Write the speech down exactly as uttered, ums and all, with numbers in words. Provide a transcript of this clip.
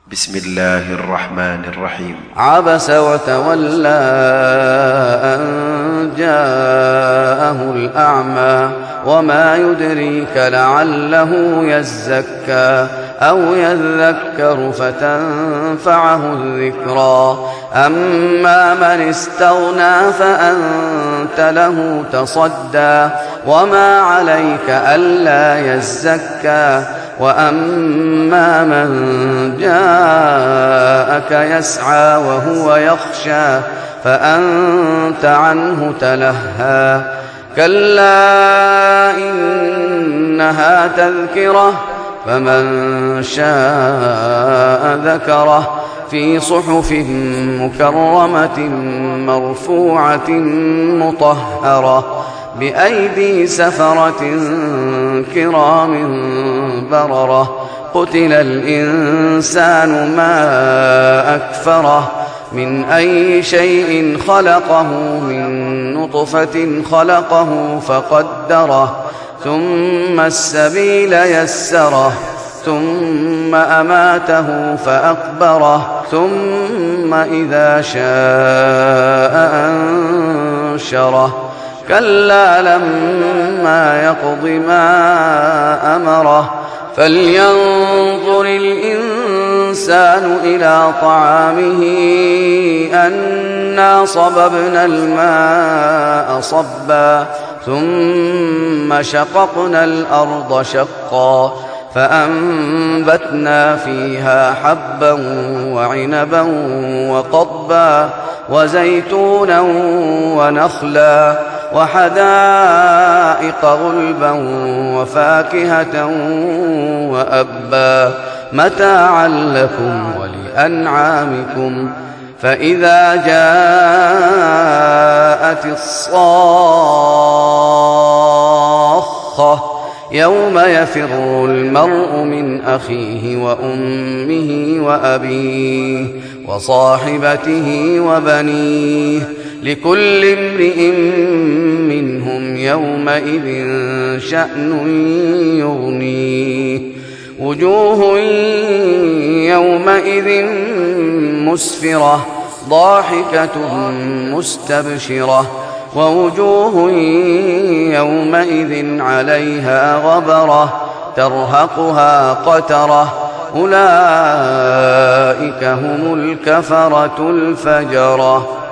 بسم الله الرحمن الرحيم. عبس وتولى أن جاءه الأعمى وما يدريك لعله يزكى أو يذكر فتنفعه الذكرى. أما من استغنى فأنت له تصدى وما عليك ألا يزكى. وأما من جاءك يسعى وهو يخشى فأنت عنه تلهى. كلا إنها تذكرة فمن شاء ذكره في صحف مكرمة مرفوعة مطهرة بأيدي سفرة كرام بررة. قتل الإنسان ما أكفره من أي شيء خلقه من نطفة خلقه فقدره ثم السبيل يسره ثم أماته فأقبره ثم إذا شاء أنشره. كلا لما يقض ما أمره فلينظر الإنسان إلى طعامه أنا صببنا الماء صبا ثم شققنا الأرض شقا فأنبتنا فيها حبا وعنبا وقضبا وزيتونا ونخلا وحدائق غلبا وفاكهة وأبا متاعا لكم ولأنعامكم. فإذا جاءت الصاخة يوم يفر المرء من أخيه وأمه وأبيه وصاحبته وبنيه لكل امرئ منهم يومئذ شأن يغنيه. وجوه يومئذ مسفرة ضاحكة مستبشرة ووجوه يومئذ عليها غبرة ترهقها قترة أولئك هم الكفرة الفجرة.